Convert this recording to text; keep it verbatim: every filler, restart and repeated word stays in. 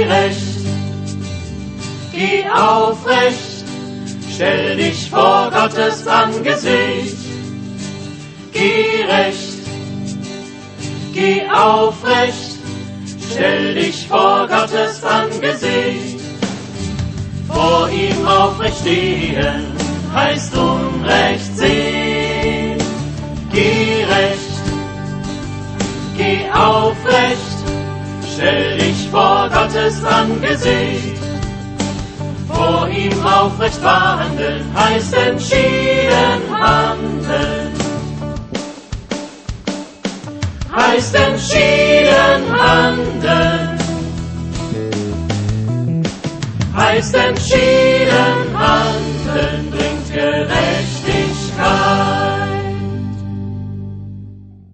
recht, geh aufrecht, stell dich vor Gottes Angesicht. Geh recht, geh aufrecht, stell dich vor Gottes Angesicht. Vor ihm aufrecht stehen, heißt Unrecht sehen. Geh recht, geh aufrecht, stell dich vor Gottes Angesicht. Vor ihm aufrecht wandeln, heißt entschieden handeln. Heißt entschieden handeln. Heißt entschieden handeln, bringt Gerechtigkeit.